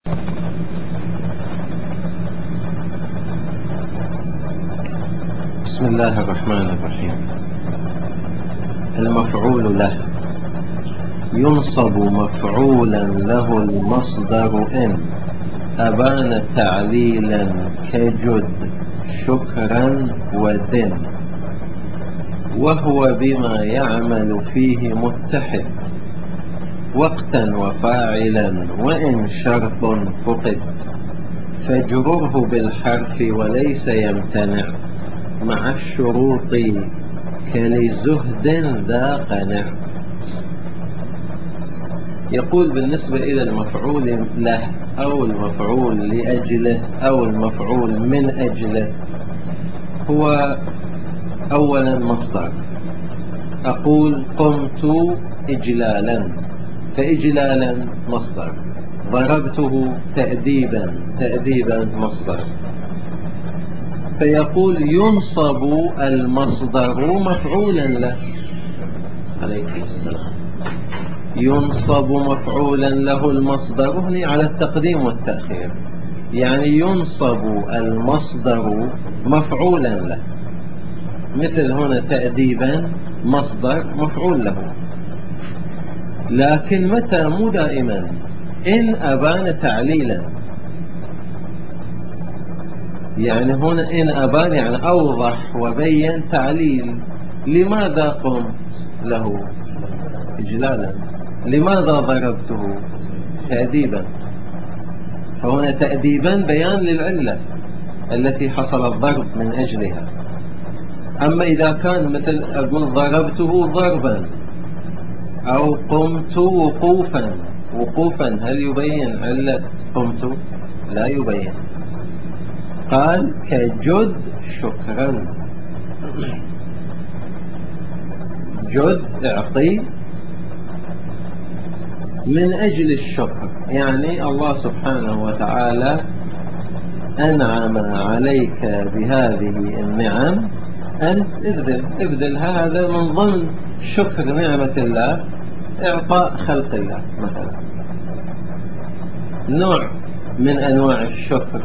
بسم الله الرحمن الرحيم. المفعول له ينصب مفعولا له المصدر إن أبان تعليلا كجد شكرا ودن، وهو بما يعمل فيه متحد وقتا وفاعلا وإن شرط فقد، فاجرره بالحرف وليس يمتنع مع الشروط كلزهد ذا قنع. يقول بالنسبة إلى المفعول له أو المفعول لأجله أو المفعول من أجله، هو أولا مصدر. أقول قمت إجلالا، فإجلالا مصدر. ضربته تأديبا مصدر. فيقول ينصب المصدر مفعولا له. عليكم السلام. ينصب مفعولا له المصدر هنا على التقديم والتأخير، يعني ينصب المصدر مفعولا له، مثل هنا تأديبا مصدر مفعول له. لكن متى؟ مو دائما. إن أبان تعليلا، يعني هنا إن أبان يعني أوضح وبين تعليل. لماذا قمت له؟ إجلالا. لماذا ضربته؟ تأديبا. فهنا تأديبا بيان للعلة التي حصل الضرب من أجلها. أما إذا كان مثل أقول ضربته ضربا أو قمت وقوفا، هل يبين علة قمت؟ لا يبين. قال كجد شكرا. جد اعطي من أجل الشكر، يعني الله سبحانه وتعالى أنعم عليك بهذه النعم، أنت ابذل. هذا من ضمن شكر نعمة الله، إعطاء خلق الله مثلا، نوع من أنواع الشكر.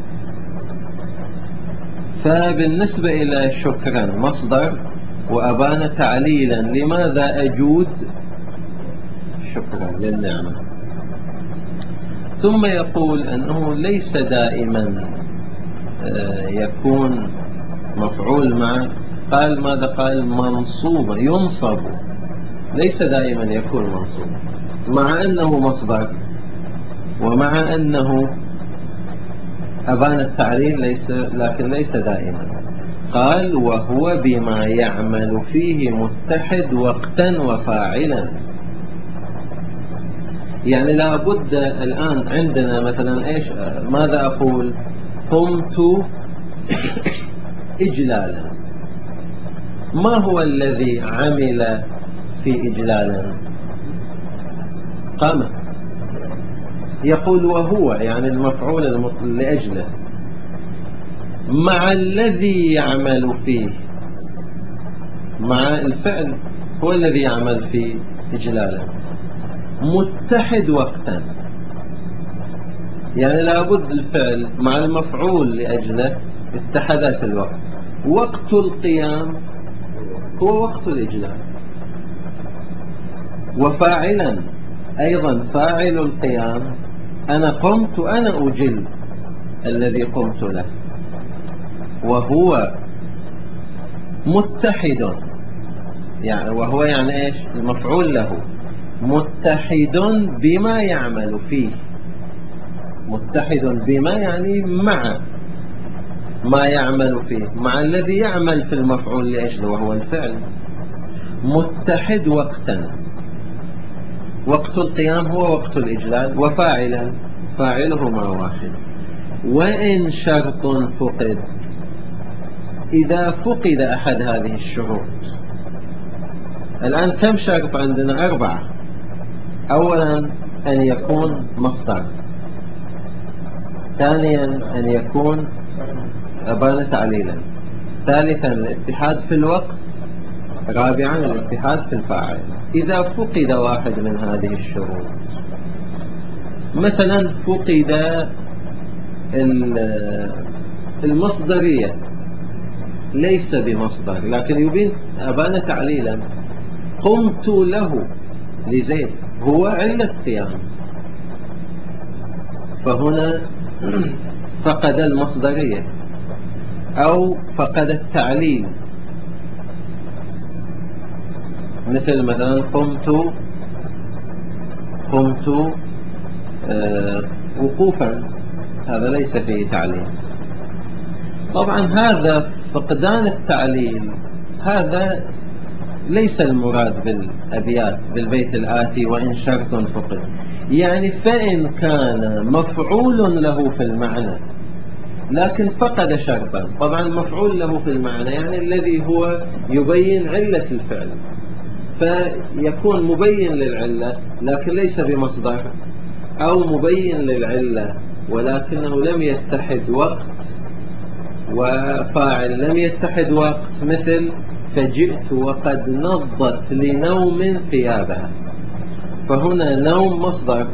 فبالنسبة إلى شكرا مصدر وأبان تعليلا لماذا أجود شكرا للنعمة. ثم يقول أنه ليس دائما يكون مفعول معه. قال ماذا؟ قال منصوبا ينصب، ليس دائما يكون منصوبا، مع أنه مصدر ومع أنه أبان التعليل، لكن ليس دائما. قال وهو بما يعمل فيه متحد وقتا وفاعلا، يعني لا بد. الآن عندنا مثلا إيش؟ ماذا أقول؟ قمت إجلالا. ما هو الذي عمل في إجلالا؟ قام. يقول وهو يعني المفعول لأجله مع الذي يعمل فيه، مع الفعل هو الذي يعمل فيه إجلالا، متحد وقتا، يعني لابد الفعل مع المفعول لأجله اتحدا في الوقت. وقت القيام هو وقت الإجلال، وفاعلا أيضا فاعل القيام. أنا قمت، أنا أجل الذي قمت له. وهو متحد، يعني وهو يعني إيش؟ المفعول له متحد بما يعمل فيه. متحد بما يعني مع ما يعمل فيه، مع الذي يعمل في المفعول لأجله وهو الفعل. متحد وقتا، وقت القيام هو وقت الإجلال، وفاعلا فاعلهما واحد. وإن شرط فقد، إذا فقد أحد هذه الشروط. الآن كم شرط عندنا؟ 4. أولا أن يكون مصدر، ثانيا أن يكون أبان تعليلا، ثالثا الاتحاد في الوقت، رابعا الاتحاد في الفاعل. إذا فقد واحد من هذه الشروط مثلا فقد المصدرية، ليس بمصدر، لكن يبين أبان تعليلا. قمت له لزيد هو علة قيام، فهنا فقد المصدرية أو فقد التعليل. مثلا قمت وقوفا، هذا ليس فيه تعليل. طبعا هذا فقدان التعليل هذا ليس المراد بالأبيات بالبيت الآتي وإن شرط فقد. يعني فإن كان مفعول له في المعنى لكن فقد شرطا، طبعا مفعول له في المعنى يعني الذي هو يبين علة الفعل، فيكون مبين للعلة لكن ليس بمصدر، أو مبين للعلة ولكنه لم يتحد وقت وفاعل لم يتحد وقت، مثل فجئت وقد نضت لنوم ثيابها، فهنا نوم مصدر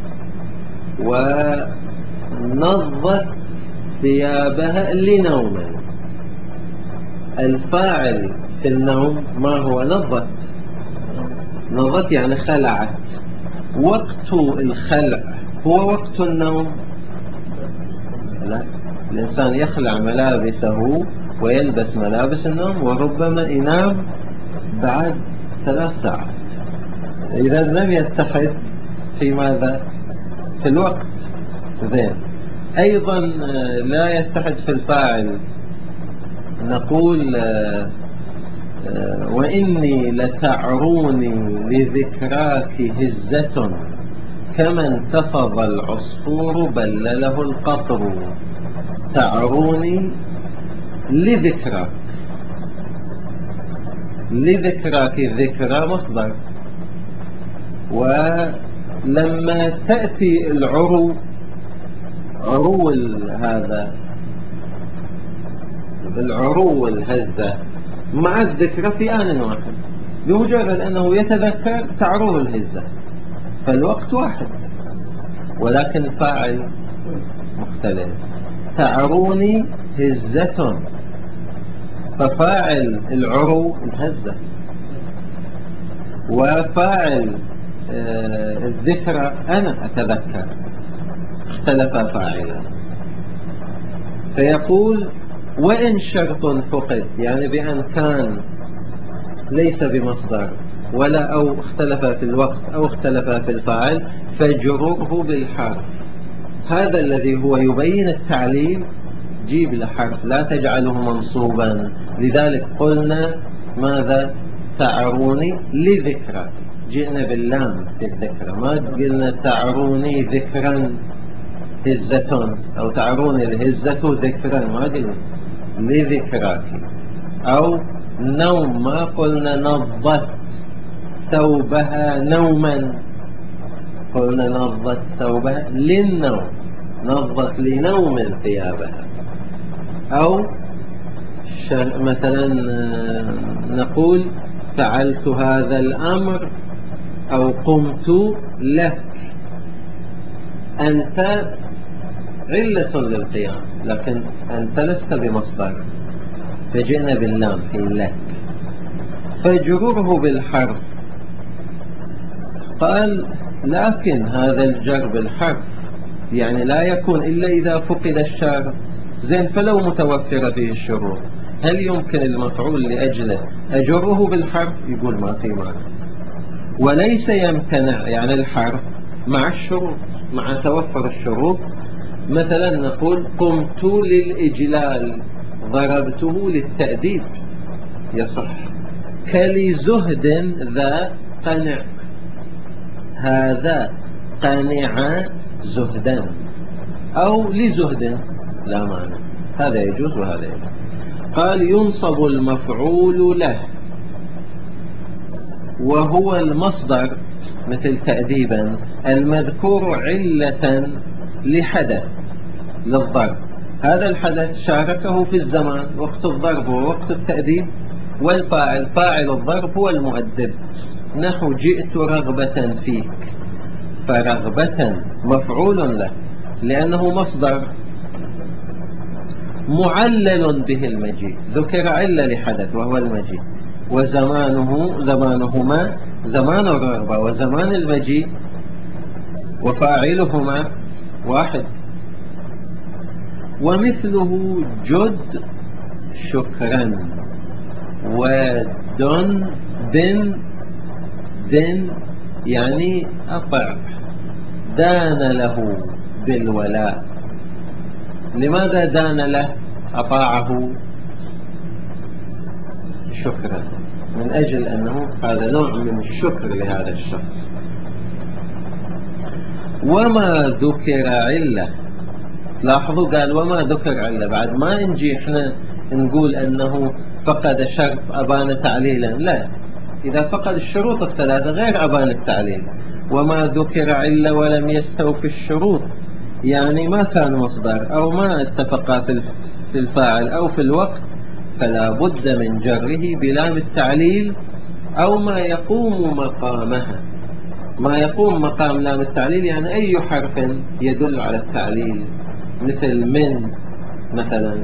ونضت ثيابها لنوم. الفاعل في النوم ما هو؟ نضت يعني خلعت. وقت الخلع هو وقت النوم؟ لا، الإنسان يخلع ملابسه ويلبس ملابس النوم وربما ينام بعد 3 ساعات، إذا لم يتحد في ماذا؟ في الوقت. زين. أيضا لا يتحد في الفاعل، نقول وإني لتعروني لذكراك هزة كما انتفض العصفور بلله القطر. تعروني لذكراك، لذكراك الذكرى مصدر، ولما تأتي العرو، عرو هذا العرو الهزة مع الذكرى في آن واحد، بمجرد أنه يتذكر تعروه الهزة، فالوقت واحد ولكن الفاعل مختلف. تعروني هزة، ففاعل العرو الهزة، وفاعل الذكرى أنا أتذكر، اختلف فاعلا. فيقول وإن شرط فقد، يعني بأن كان ليس بمصدر ولا أو اختلف في الوقت أو اختلف في الفاعل، فاجرره بالحرف. هذا الذي هو يبين التعليل، جيب له حرف لا تجعله منصوبا. لذلك قلنا ماذا؟ تعروني لذكرى، جئنا باللام في الذكرى، ما قلنا تعروني ذكرا هزة أو تعروني الهزة ذكرا، ما قلنا لذكراك. أو نوم، ما قلنا نضت ثوبها نوما، قلنا نضت ثوبها للنوم، نضت لنوم ثيابها. أو مثلا نقول فعلت هذا الأمر أو قمت لك، أنت علة للقيام لكن أنت لست بمصدر، فجئنا باللام في لك. فجره بالحرف، قال لكن هذا الجر بالحرف يعني لا يكون إلا إذا فقد الشرط. زين، فلو متوفر فيه الشروط هل يمكن المفعول لأجله أجره بالحرف؟ يقول ما في معنى. وليس يمتنع يعني الحرف مع الشروط، مع توفر الشروط. مثلا نقول قمت للإجلال، ضربته للتأديب، يصح. كلزهد ذا قنع، هذا قنع زهدا. أو لزهد لا معنى، هذا يجوز وهذا يجوز. قال ينصب المفعول له وهو المصدر، مثل تأديبا، المذكور علة لحدث للضرب. هذا الحدث شاركه في الزمان، وقت الضرب ووقت التأديب، والفاعل فاعل الضرب هو المؤدب. نحو جئت رغبة فيك، فرغبة مفعول له، لأنه مصدر معلل به المجيء، ذكر علة لحدث وهو المجيء، زمانهما زمان الرغبة وزمان المجيء، وفاعلهما واحد. ومثله جد شكرا، ودن دن يعني أطع، دان له بالولاء. لماذا دان له أطاعه؟ شكرا، من أجل أنه هذا نوع من الشكر لهذا الشخص. وما ذكر علة، لاحظوا قال وما ذكر علة، بعد ما نجي احنا نقول أنه فقد شرط أبان تعليلا، لا، إذا فقد الشروط الثلاثة غير أبان التعليل. وما ذكر علة ولم يستوفي الشروط، يعني ما كان مصدر أو ما اتفق في الفاعل أو في الوقت، فلا بد من جره بلام التعليل أو ما يقوم مقامها. ما يقوم مقام لام التعليل يعني أي حرف يدل على التعليل، مثل من مثلا،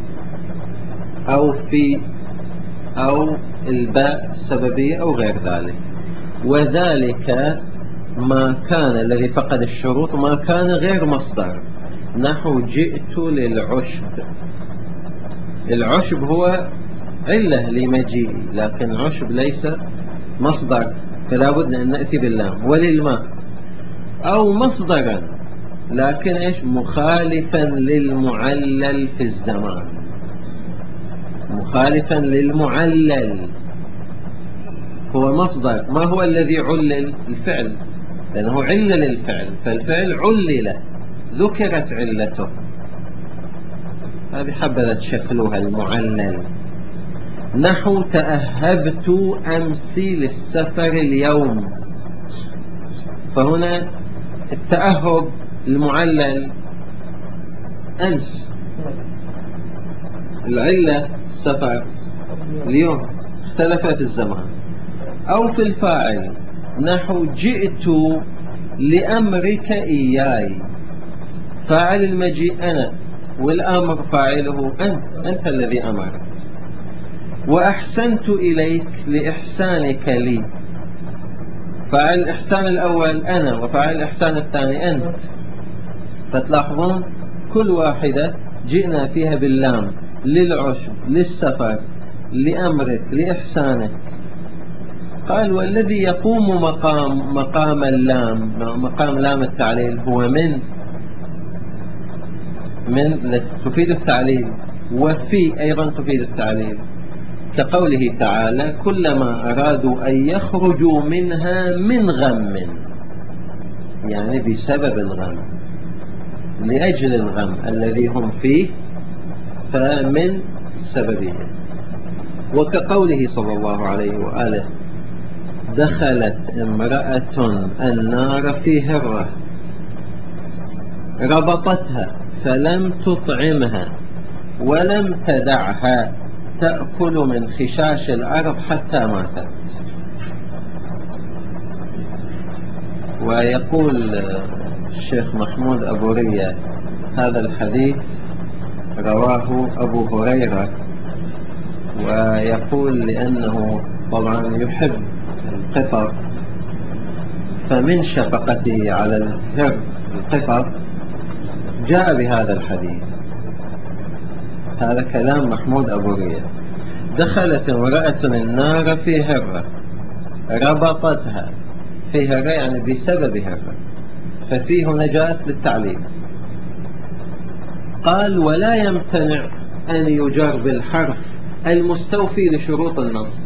أو في، أو الباء السببية أو غير ذلك. وذلك ما كان الذي فقد الشروط ما كان غير مصدر، نحو جئت للعشب. العشب هو علة لمجيئي، لكن عشب ليس مصدر، فلا بد أن نأتي باللام. وللماء أو مصدرا، لكن إيش؟ مخالفا للمعلل في الزمان، مخالفا للمعلل. هو مصدر، ما هو الذي علل؟ الفعل، لأنه علل الفعل، فالفعل علل، ذكرت علته، هذه حبذا شكلها المعلل. نحو تأهبت أمس للسفر اليوم، فهنا التأهب المعلل أمس، العلة السفر، اليوم، اختلفت الزمان. أو في الفاعل نحو جئت لأمرك إياي، فاعل المجيء أنا، والأمر فاعله أنت الذي أمرت. وأحسنت إليك لإحسانك لي، فاعل الإحسان الأول أنا، وفاعل الإحسان الثاني أنت. فتلاحظون كل واحدة جئنا فيها باللام، للعشب، للسفر، لأمرك، لإحسانك. قال والذي يقوم مقام اللام، مقام لام التعليل، هو من تفيد التعليل، وفي أيضا تفيد التعليل، كقوله تعالى كلما أرادوا أن يخرجوا منها من غم، يعني بسبب الغم، لأجل الغم الذي هم فيه، فمن سببه. وكقوله صلى الله عليه وآله دخلت امرأة النار في هرة ربطتها فلم تطعمها ولم تدعها تأكل من خشاش الأرض حتى ماتت. ويقول الشيخ محمود أبو رية هذا الحديث رواه أبو هريرة، ويقول لأنه طبعا يحب القطط، فمن شفقته على القطط جاء بهذا الحديث. هذا كلام محمود أبو رية. دخلت امرأة النار في هرة ربطتها، في هرة يعني بسبب هرة، ففيه نجاة للتعليم. قال ولا يمتنع أن يجر بالحرف المستوفي لشروط النصب،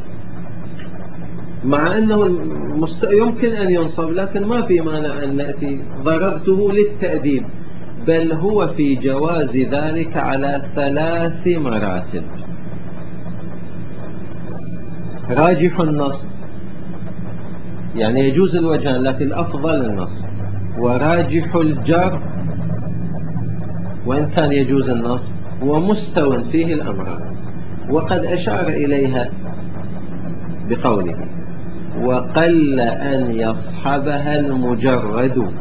مع أنه يمكن أن ينصب، لكن ما في مانع أن نأتي ضربته للتأديب، بل هو في جواز ذلك على 3 مراتب. راجح النصب، يعني يجوز الوجهان لكن الأفضل النصب، وراجح الجر وإن كان يجوز النصب، ومستوى فيه الأمران، وقد أشار إليها بقوله وقل أن يصحبها المجرد،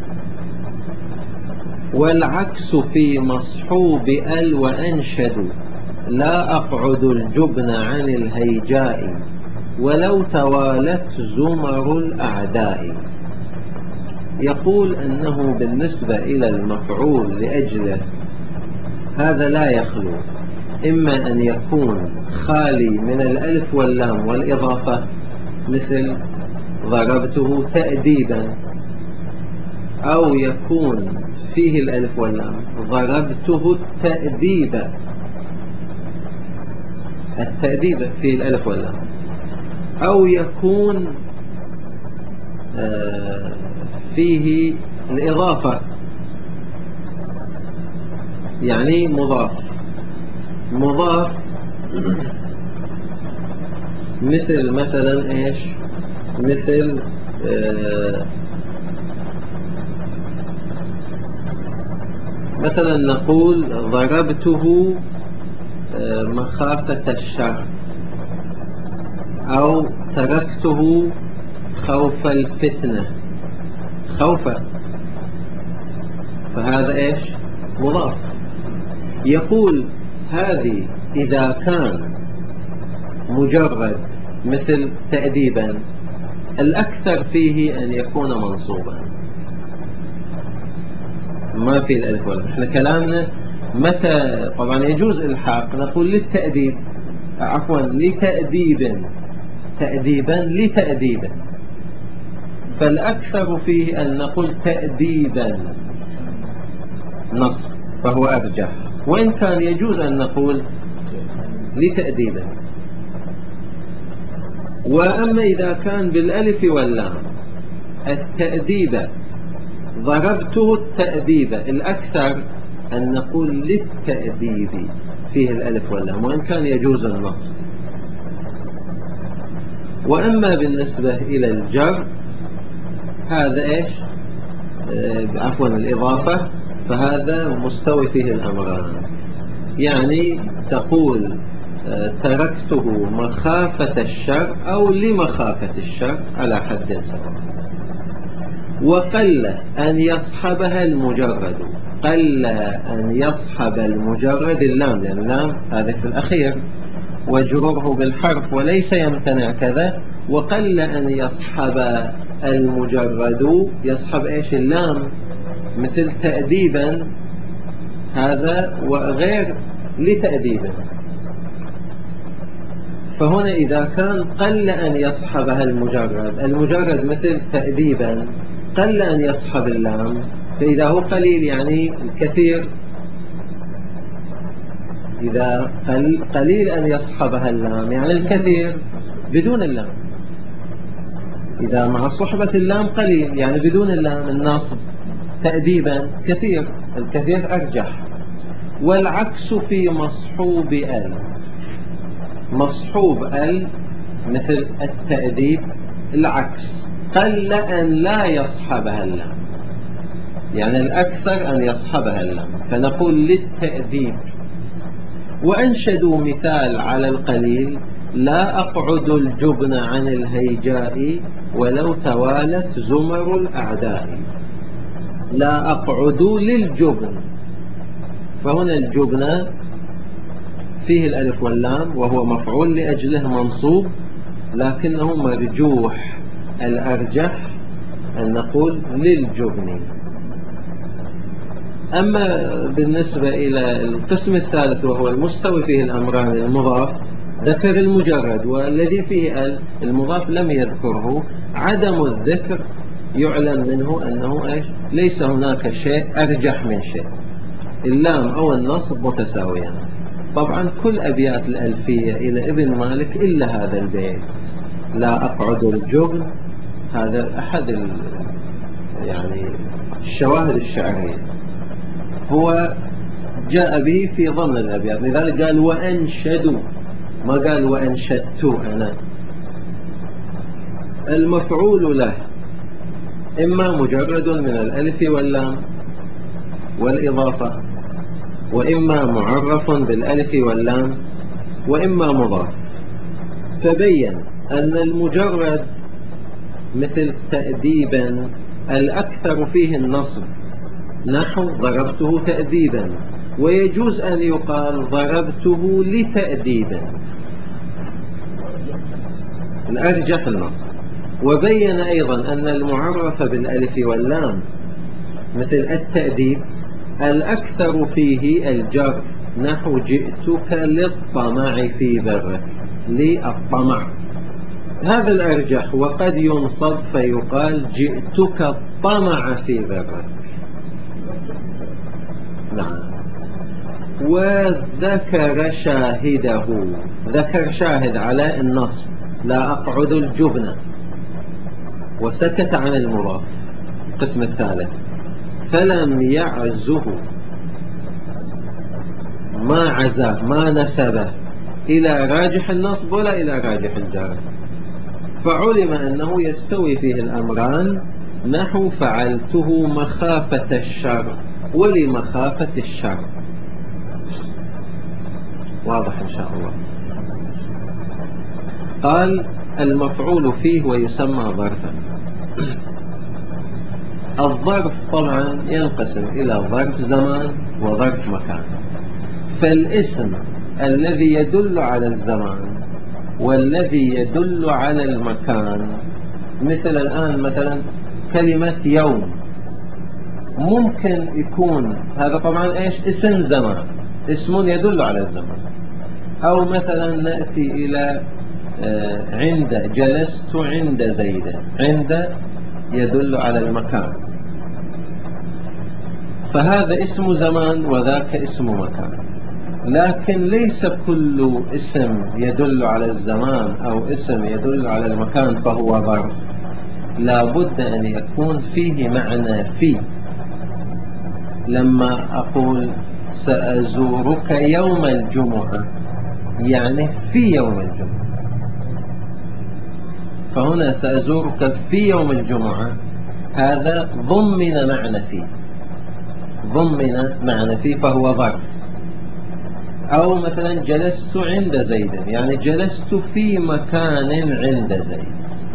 والعكس في مصحوب ال وأنشد، لا أقعد الجبن عن الهيجاء ولو توالت زمر الأعداء. يقول أنه بالنسبة إلى المفعول لأجله هذا لا يخلو، إما أن يكون خالي من الألف واللام والإضافة مثل ضربته تأديبا، أو يكون فيه الألف واللام ضربته التأديب فيه الألف واللام، أو يكون فيه الإضافة يعني مضاف مثل مثلا إيش، مثل مثلا نقول ضربته مخافة الشر، أو تركته خوف الفتنة، خوفا، فهذا إيش مضاف. يقول هذه إذا كان مجرد مثل تأديبا الأكثر فيه أن يكون منصوبا ما في الألف واللام. احنا كلامنا متى طبعا يجوز الحاق، نقول للتأديب، عفوا لتأديبا، فالأكثر فيه أن نقول تأديبا نصب فهو أرجح، وإن كان يجوز أن نقول لتأديبا. وأما إذا كان بالألف واللام التأديب ضربته التأديب، الأكثر أن نقول للتأديب فيه الألف واللام، وإن كان يجوز النصب. وأما بالنسبة إلى الجر هذا إيش، عفوا الإضافة، فهذا مستوي فيه الأمران، يعني تقول تركته مخافة الشر أو لمخافة الشر على حد سواء. وقل أن يصحبها المجرد، قل أن يصحب المجرد اللام، لأن اللام هذا في الأخير وجروره بالحرف وليس يمتنع كذا. وقل أن يصحب المجرد، يصحب إيش اللام مثل تأديبا هذا وغير لتأديبا. فهنا إذا كان قل أن يصحبها المجرد مثل تأديبا قل أن يصحب اللام، فإذا هو قليل يعني الكثير، إذا قليل أن يصحبها اللام يعني الكثير بدون اللام، إذا مع صحبة اللام قليل يعني بدون اللام الناصب تأديبا كثير، الكثير أرجح. والعكس في مصحوب ال، مصحوب ال مثل التأديب العكس، قل أن لا يصحبها اللام، يعني الأكثر أن يصحبها اللام، فنقول للتأديب. وأنشدوا مثال على القليل، لا أقعد الجبن عن الهيجاء ولو توالت زمر الأعداء. لا أقعد للجبن، فهنا الجبن فيه الألف واللام وهو مفعول لأجله منصوب، لكنه مرجوح، الأرجح أن نقول للجبن. أما بالنسبة إلى القسم الثالث وهو المستوي فيه الأمران المضاف، ذكر المجرد، والذي فيه المضاف لم يذكره. عدم الذكر يعلم منه أنه إيش، ليس هناك شيء أرجح من شيء، اللام أو النصب متساويان. طبعا كل أبيات الألفية إلى ابن مالك إلا هذا البيت، لا أقعد الجبن، هذا أحد يعني الشواهد الشعرية، هو جاء به في ضمن الأبيات، لذلك قال وأنشدوا، ما قال وأنشدت أنا. المفعول له إما مجرد من الألف واللام والإضافة، وإما معرف بالألف واللام، وإما مضاف. فبين أن المجرد مثل تأديبا الأكثر فيه النصب، نحو ضربته تأديبا، ويجوز أن يقال ضربته لتأديبا، الأرجح النصب. وبين أيضا أن المعرف بالألف واللام مثل التأديب الأكثر فيه الجر، نحو جئتك للطمع في برك، للطمع، هذا الأرجح. وقد ينصب فيقال جئتك الطمع في برك. نعم. وذكر شاهده، ذكر شاهد على النصب، لا أقعد الجبن، وسكت عن المضاف. القسم الثالث فلم يعزه، ما عزاه ما نسبه إلى راجح النصب ولا إلى راجح الجر، فعلم أنه يستوي فيه الأمران، نحو فعلته مخافة الشر ولمخافة الشر. واضح إن شاء الله. قال المفعول فيه ويسمى ظرفا. الظرف طبعا ينقسم إلى ظرف زمان وظرف مكان. فالاسم الذي يدل على الزمان والذي يدل على المكان، مثل الآن مثلا كلمة يوم، ممكن يكون هذا طبعا إيش؟ اسم زمان، اسم يدل على الزمان. أو مثلا نأتي إلى عند، جلست عند زيد، عند يدل على المكان، فهذا اسم زمان وذاك اسم مكان. لكن ليس كل اسم يدل على الزمان أو اسم يدل على المكان فهو ظرف، لا بد أن يكون فيه معنى فيه. لما أقول سأزورك يوم الجمعة، يعني في يوم الجمعة، فهنا سأزورك في يوم الجمعة، هذا ضمن معنى فيه، ضمن معنى فيه فهو ظرف. أو مثلا جلست عند زيد، يعني جلست في مكان عند زيد،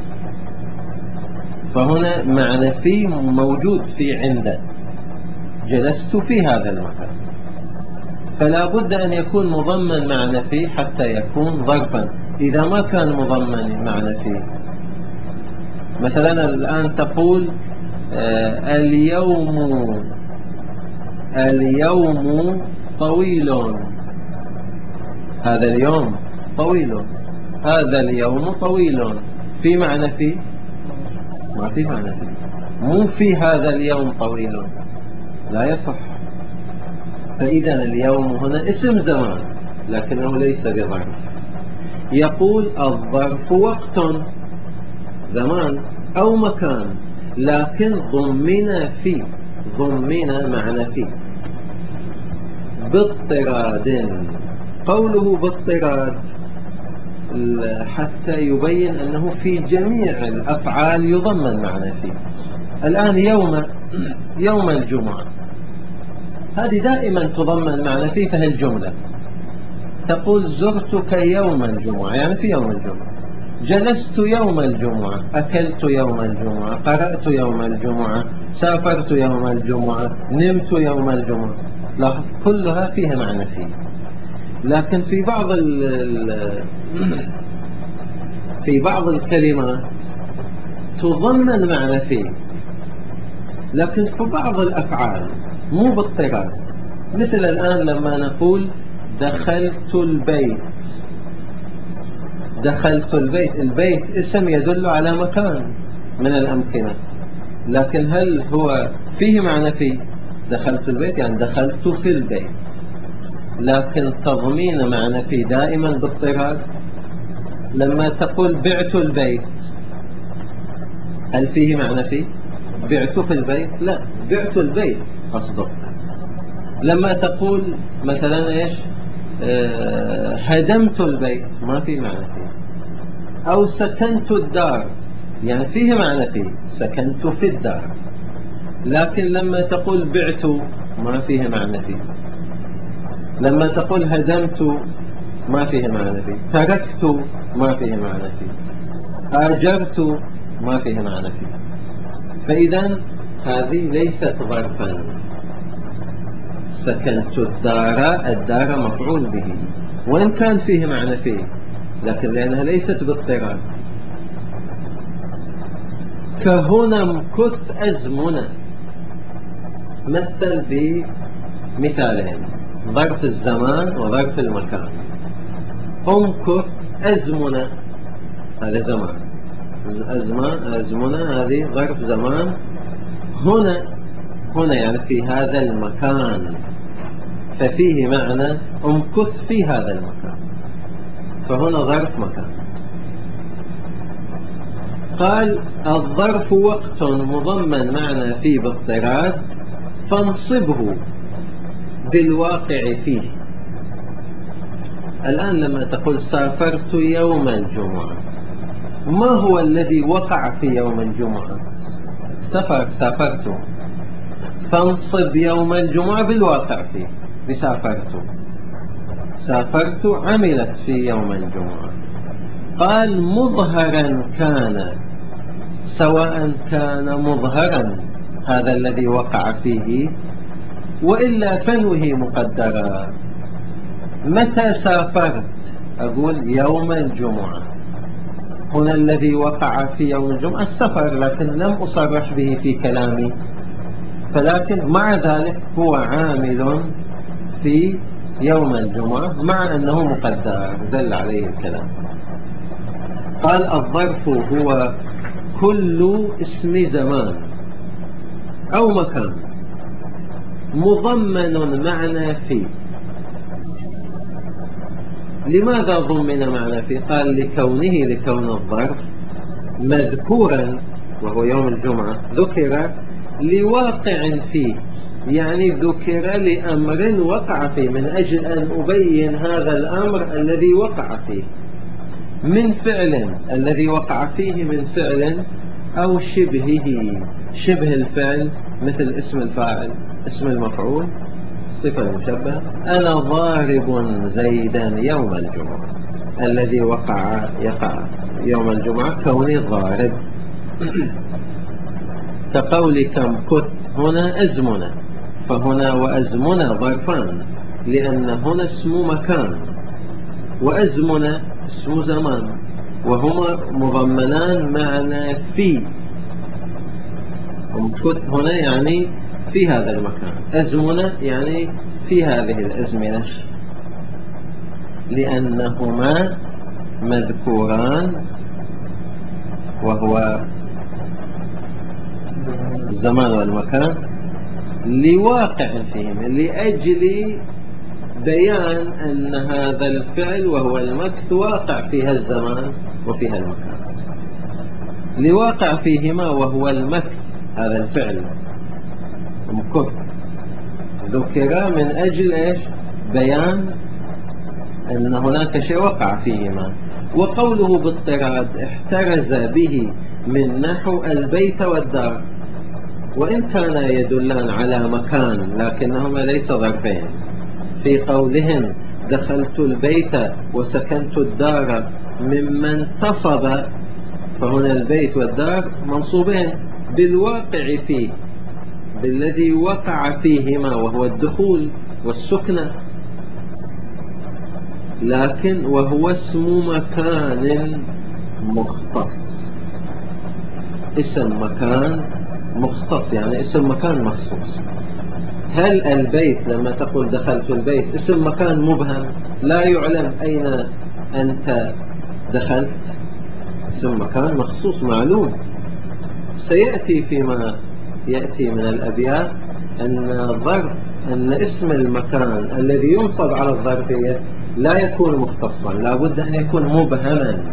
فهنا معنى فيه موجود في عند، جلست في هذا المكان، فلا بد أن يكون مضمن معنى فيه حتى يكون ظرفا. إذا ما كان مضمن معنى فيه، مثلا الآن تقول اليوم طويل، هذا اليوم طويل، هذا اليوم طويل، في معنى فيه؟ ما في معنى فيه، مو في هذا اليوم طويل، لا يصح. فإذا اليوم هنا اسم زمان لكنه ليس بظرف. يقول الظرف وقت، زمان أو مكان، لكن ضمن فيه، ضمن معنى فيه، باضطراد. قوله باضطراد حتى يبين أنه في جميع الأفعال يضمن معنى فيه. الآن يوم الجمعة، هذه دائما تضمن معنى فيه، فهي الجملة. تقول زرتك يوم الجمعة، يعني في يوم الجمعة. جلست يوم الجمعة، أكلت يوم الجمعة، قرأت يوم الجمعة، سافرت يوم الجمعة، نمت يوم الجمعة. لاحظ كلها فيها معنى فيه. لكن في بعض الكلمات تضمن معنى فيه، لكن في بعض الأفعال مو باضطراد. مثل الآن لما نقول دخلت البيت، دخلت البيت، البيت اسم يدل على مكان من الأمكنة، لكن هل هو فيه معنى فيه؟ دخلت البيت يعني دخلت في البيت، لكن تضمين معنى فيه دائما باضطراد. لما تقول بعت البيت، هل فيه معنى فيه؟ بعت في البيت؟ لا، بعت البيت قصدك. لما تقول مثلا ايش هدمت البيت، ما في معنى فيه. أو سكنت الدار، يعني فيه معنى فيه، سكنت في الدار، لكن لما تقول بعت ما فيه معنى فيه. لما تقول هدمت ما فيه معنى فيه. تركت ما فيه معنى فيه. هاجرت ما فيه معنى فيه. فإذا هذه ليست ظرفا. سكنت الدار مفعول به، وإن كان فيه معنى فيه، لكن لأنها ليست باضطراد. كهنا امكث أزمنة، مثل بمثالين: ظرف الزمان وظرف المكان. امكث أزمنة هذا زمان، أزمنة هذه ظرف زمان. هنا يعني في هذا المكان، ففيه معنى امكث في هذا المكان، فهنا ظرف مكان. قال: الظرف وقت مضمن معنى فيه باضطراد، فانصبه بالواقع فيه. الآن لما تقول سافرت يوم الجمعة، ما هو الذي وقع في يوم الجمعة؟ سافرت، فانصب يوم الجمعة بالواقع فيه سافرت عملت في يوم الجمعة. قال: مظهرا كان، سواء كان مظهرا هذا الذي وقع فيه، وإلا فنوه مقدرا. متى سافرت؟ أقول يوم الجمعة. هنا الذي وقع في يوم الجمعة السفر، لكن لم أصرح به في كلامي، فلكن مع ذلك هو عامل في يوم الجمعة مع أنه مقدر، دل عليه الكلام. قال: الظرف هو كل اسم زمان أو مكان مضمن معنى فيه. لماذا ضمن معنى فيه؟ قال: لكون الظرف مذكورا، وهو يوم الجمعة، ذكر لواقع فيه، يعني ذكر لأمر وقع فيه، من أجل أن أبين هذا الأمر الذي وقع فيه، من فعل الذي وقع فيه، من فعل أو شبهه، شبه الفعل، مثل اسم الفاعل، اسم المفعول، صفة المشبهة. أنا ضارب زيدا يوم الجمعة، الذي يقع يوم الجمعة كوني ضارب. كقولك امكث هنا أزمنة، فهنا وأزمنة ظرفان، لأن هنا اسم مكان وأزمنة اسم زمان، وهما مضمنان معنى في. امكث هنا يعني في هذا المكان، أزمنة يعني في هذه الأزمنة، لأنهما مذكوران، وهو الزمان والمكان، لواقع فيهم، لأجل بيان أن هذا الفعل وهو المكث واقع فيها الزمان وفيها المكان. لواقع فيهما وهو المكث، هذا الفعل مكث ذكر من أجل إيش؟ بيان أن هناك شيء وقع فيهما. وقوله باضطراد احترز به من نحو البيت والدار، وإن كان يدلان على مكان لكنهما ليس ظرفين. في قولهم دخلت البيت وسكنت الدار مما انتصب، فهنا البيت والدار منصوبين بالواقع فيه، بالذي وقع فيهما، وهو الدخول والسكنة، لكن وهو اسم مكان مختص. اسم مكان مختص يعني اسم مكان مخصوص. هل البيت لما تقول دخلت البيت اسم مكان مبهم لا يعلم أين أنت دخلت؟ اسم مكان مخصوص معلوم. سيأتي فيما يأتي من الأبيات أن اسم المكان الذي ينصب على الظرفية لا يكون مختصا، لابد أن يكون مبهما.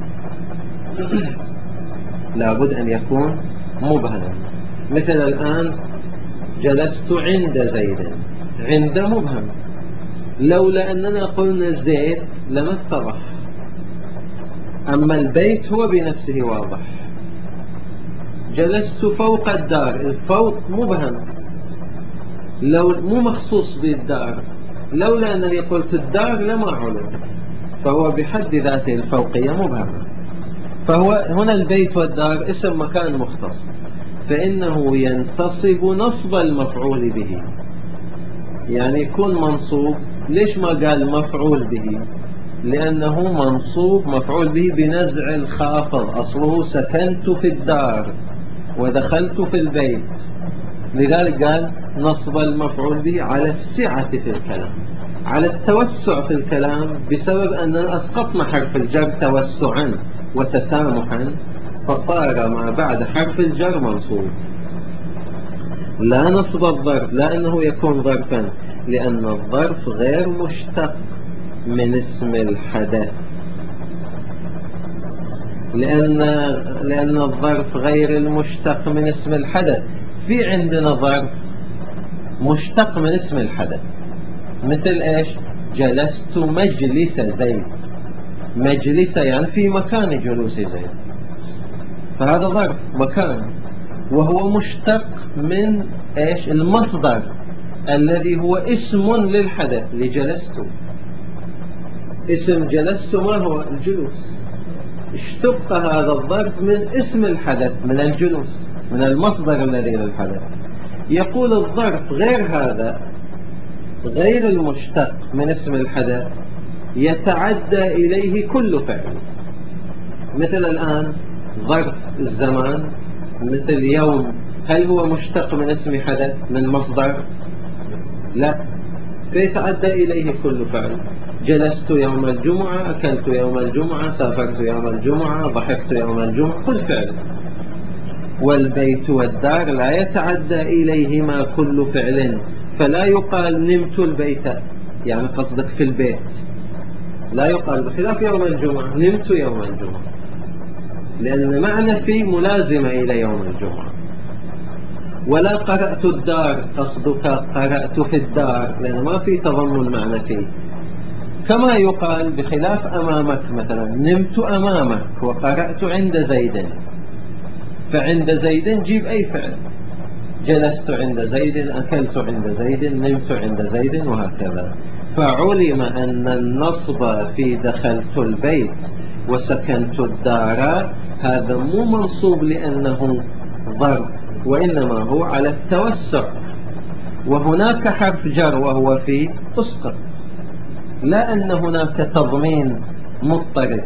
لابد أن يكون مبهما. مثل الآن جلست عند زيد، عند مبهم، لولا أننا قلنا زيد لما اتضح. أما البيت هو بنفسه واضح. جلست فوق الدار، الفوق مبهم، لو مو مخصوص بالدار، لولا أنني قلت الدار لما علم، فهو بحد ذاته الفوقية مبهمة. فهو هنا البيت والدار اسم مكان مختص، فإنه ينتصب نصب المفعول به، يعني يكون منصوب. ليش ما قال مفعول به؟ لأنه منصوب مفعول به بنزع الخافض، أصله سكنت في الدار ودخلت في البيت، لذلك قال نصب المفعول به على السعة في الكلام، على التوسع في الكلام، بسبب أننا أسقطنا حرف الجر توسعا وتسامحا، فصار ما بعد حرف الجر منصوب. لا نصب الظرف، لا أنه يكون ظرفا، لأن الظرف غير مشتق من اسم الحدث، لأن الظرف غير المشتق من اسم الحدث. في عندنا ظرف مشتق من اسم الحدث، مثل إيش؟ جلست مجلس زيد، مجلس يعني في مكان جلوس زيد، فهذا ظرف مكان، وهو مشتق من إيش؟ المصدر الذي هو اسم للحدث لجلست. اسم جلست ما هو؟ الجلوس. اشتق هذا الظرف من اسم الحدث، من الجلوس، من المصدر الذي للحدث. يقول الظرف غير هذا، غير المشتق من اسم الحدث، يتعدى إليه كل فعل. مثل الآن ظرف الزمان مثل يوم، هل هو مشتق من اسم حدث من مصدر؟ لا، فيتعدى إليه كل فعل. جلست يوم الجمعة، أكلت يوم الجمعة، سافرت يوم الجمعة، ضحكت يوم الجمعة، كل فعل. والبيت والدار لا يتعدى إليهما كل فعل، فلا يقال نمت البيت، يعني قصدك في البيت، لا يقال، بخلاف يوم الجمعة نمت يوم الجمعة، لأن معنى في ملازمة إلى يوم الجمعة. ولا قرأت الدار، قصدك قرأت في الدار، لأن ما في تضمن معنى فيه. كما يقال بخلاف أمامك، مثلا نمت أمامك وقرأت عند زيد، فعند زيد جيب أي فعل، جلست عند زيد، أكلت عند زيد، نمت عند زيد، وهكذا. فعلم أن النصب في دخلت البيت وسكنت الدار هذا مو منصوب لأنه ظرف، وإنما هو على التوسع، وهناك حرف جر وهو في أسقط، لا أن هناك تضمين مضطرد.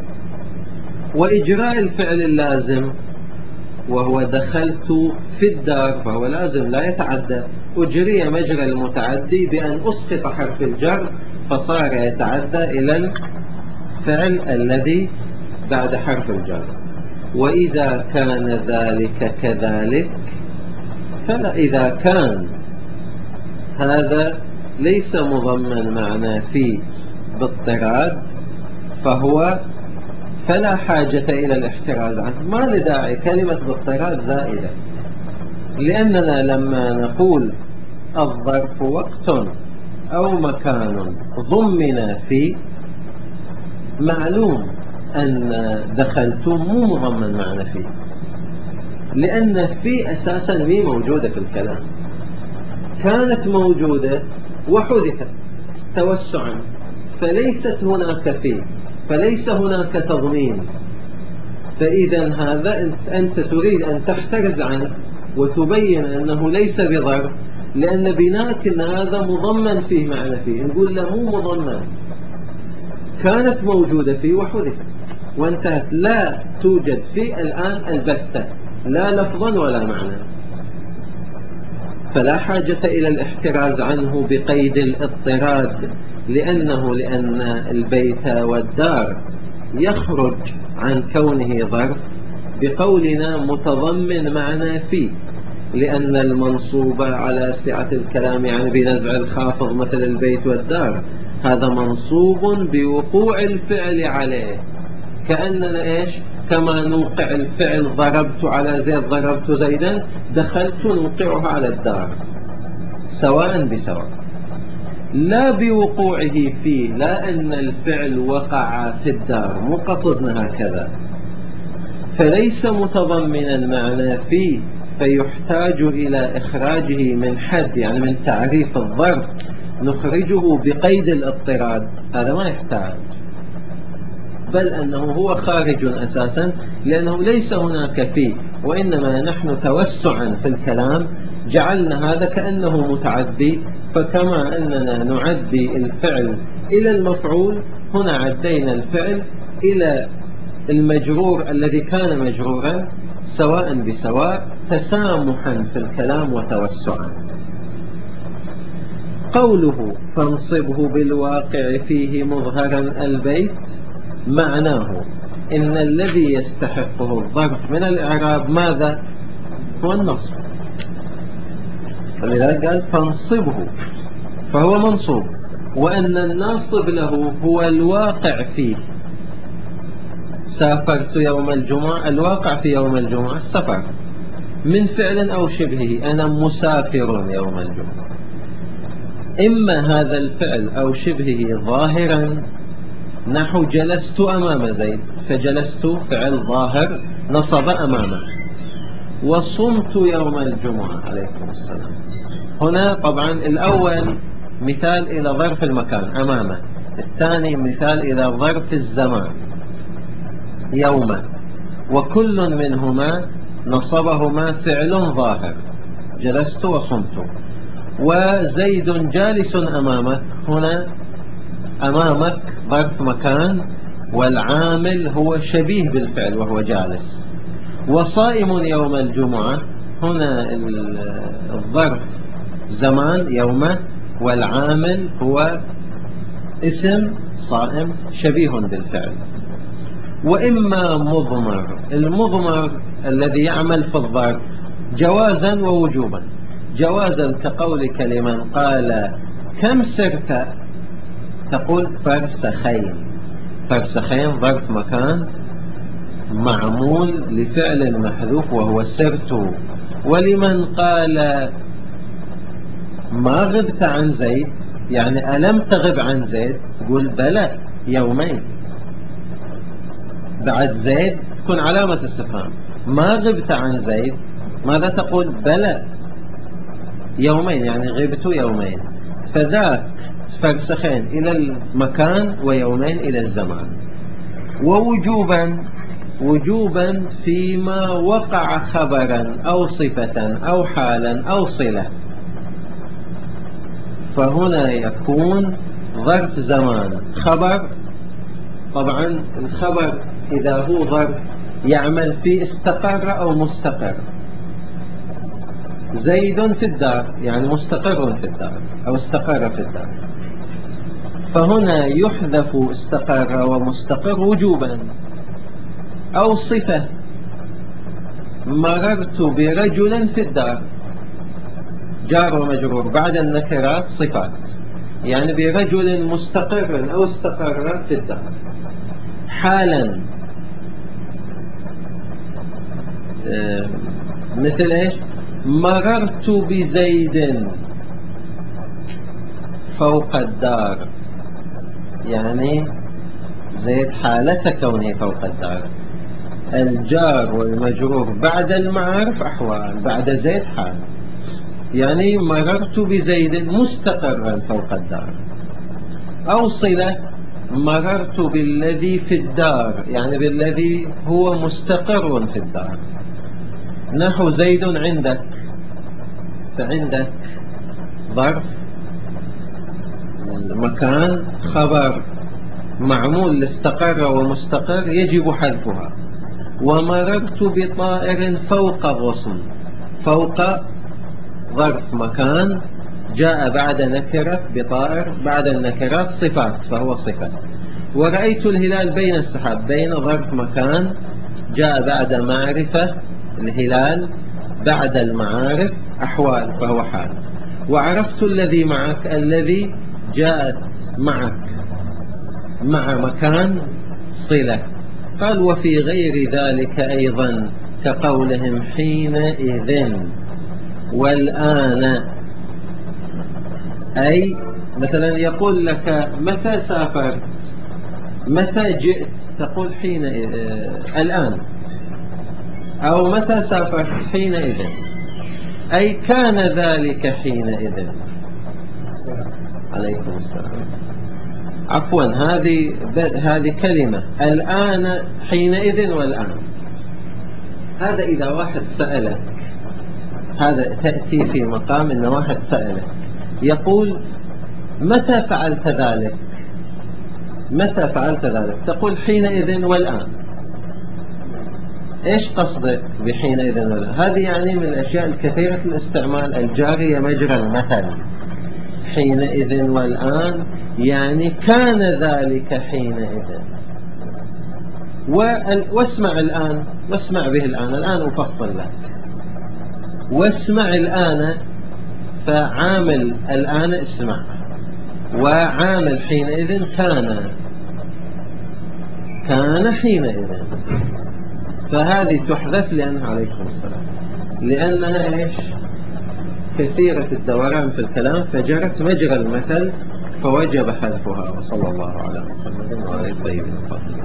وإجراء الفعل اللازم وهو دخلت في الدار فهو لازم لا يتعدى، أجري مجرى المتعدي بأن أسقط حرف الجر فصار يتعدى إلى الفعل الذي بعد حرف الجر. وإذا كان ذلك كذلك، فلا، إذا كان هذا ليس مضمن معنى فيه باضطراد فلا حاجة إلى الاحتراز عنه، ما لداعي كلمة باضطراد زائدة، لأننا لما نقول الظرف وقت أو مكان ضمن فيه، معلوم أن دخلت مو مضمن معنى فيه، لأن في أساسا مي موجودة في الكلام، كانت موجودة وحذفت توسعا، فليست هناك فيه، فليس هناك تضمين. فإذا هذا أنت تريد أن تحترز عنه وتبين أنه ليس بظرف، لأن بناك أن هذا مضمن فيه معنى فيه، نقول له مو مضمن، كانت موجودة فيه وحذفت وانتهت، لا توجد فيه الآن البتة، لا لفظا ولا معنى، فلا حاجة إلى الاحتراز عنه بقيد الاضطراد، لأن البيت والدار يخرج عن كونه ظرف بقولنا متضمن معنى فيه، لأن المنصوب على سعة الكلام يعني بنزع الخافض مثل البيت والدار، هذا منصوب بوقوع الفعل عليه، كأننا إيش؟ كما نوقع الفعل ضربت على زيد، ضربت زيدا، دخلت نوقعها على الدار سواء بسواء، لا بوقوعه فيه، لا أن الفعل وقع في الدار، مو قصدنا هكذا، فليس متضمنا معنى فيه، فيحتاج إلى إخراجه من حد، يعني من تعريف الظرف نخرجه بقيد الاضطراد، هذا ما يحتاج، بل أنه هو خارج أساسا، لأنه ليس هناك فيه، وإنما نحن توسعا في الكلام جعلنا هذا كأنه متعدي. فكما أننا نعدي الفعل إلى المفعول، هنا عدينا الفعل إلى المجرور الذي كان مجرورا سواء بسواء، تسامحا في الكلام وتوسعا. قوله فانصبه بالواقع فيه مظهرا البيت، معناه إن الذي يستحقه الظرف من الإعراب ماذا؟ هو النصب. فلذلك قال فانصبه، فهو منصوب، وأن الناصب له هو الواقع فيه. سافرت يوم الجمعة، الواقع في يوم الجمعة السفر، من فعل أو شبهه، أنا مسافر يوم الجمعة. إما هذا الفعل أو شبهه ظاهرا، نحو جلست أمام زيد، فجلست فعل ظاهر نصب أمامه. وصمت يوم الجمعة عليكم السلام، هنا طبعا الأول مثال إلى ظرف المكان أمامه، الثاني مثال إلى ظرف الزمان يوم، وكل منهما نصبهما فعل ظاهر، جلست وصمت. وزيد جالس أمامك، هنا أمامك ظرف مكان، والعامل هو شبيه بالفعل وهو جالس. وصائم يوم الجمعة، هنا الظرف زمان يوم، والعامل هو اسم صائم شبيه بالفعل. وإما مضمر، المضمر الذي يعمل في الظرف جوازا ووجوبا. جوازا كقولك لمن قال كم سرت، تقول فرسخين، فرسخين ظرف مكان معمول لفعل محذوف وهو سرت. ولمن قال ما غبت عن زيد، يعني ألم تغب عن زيد، تقول بلى يومين، بعد زيد تكون علامة استفهام. ما غبت عن زيد، ماذا تقول؟ بلى يومين، يعني غبت يومين. فذاك فرسخين إلى المكان ويومين إلى الزمان. ووجوبا، وجوبا فيما وقع خبرا أو صفة أو حالا أو صلة، فهنا يكون ظرف زمان خبر. طبعا الخبر إذا هو ظرف يعمل في استقر أو مستقر. زيد في الدار، يعني مستقر في الدار أو استقر في الدار، فهنا يحذف استقر ومستقر وجوبا. أو صفة، مررت برجل في الدار، جار ومجرور بعد النكرات صفات، يعني برجل مستقر أو استقر في الدار. حالا مثل إيش؟ مررت بزيد فوق الدار، يعني زيد حالة كونه فوق الدار. الجار والمجرور بعد المعارف أحوال، بعد زيد حال، يعني مررت بزيد مستقرا فوق الدار. أو صلة، مررت بالذي في الدار، يعني بالذي هو مستقر في الدار، نحو زيد عندك، فعندك ظرف مكان خبر معمول لاستقر ومستقر يجب حذفها. ومررت بطائر فوق غصن، فوق ظرف مكان جاء بعد نكرة، بطائر بعد النكرات صفات فهو صفة. ورأيت الهلال بين السحاب، بين ظرف مكان جاء بعد معرفة، الهلال بعد المعارف أحوال فهو حال. وعرفت الذي معك، الذي جاءت معك مع مكان صلة. قال وفي غير ذلك أيضا كقولهم حينئذ والآن، أي مثلا يقول لك متى سافرت، متى جئت، تقول حينئذ الآن، أو متى سافرت حينئذ، أي كان ذلك حينئذ. عليكم السلام. عفوا هذه كلمة الآن حينئذ والآن. هذا إذا واحد سألك، هذا تأتي في مقام إن واحد سألك يقول متى فعلت ذلك؟ متى فعلت ذلك؟ تقول حينئذ والآن. إيش قصدك بحينئذ والآن؟ هذه يعني من الأشياء الكثيرة الاستعمال الجارية مجرى المثل. حينئذ والآن يعني كان ذلك حينئذ. واسمع الآن، واسمع به الآن أفصل لك. واسمع الآن، فعامل الآن اسمع، وعامل حينئذ كان حينئذ. فهذه تحذف لأنها عليكم السلام، لأنها إيش؟ كثيرة الدوران في الكلام فجرت مجرى المثل فوجب حذفها. وصلى الله على محمد وعلى آله الطيبين الطاهرين.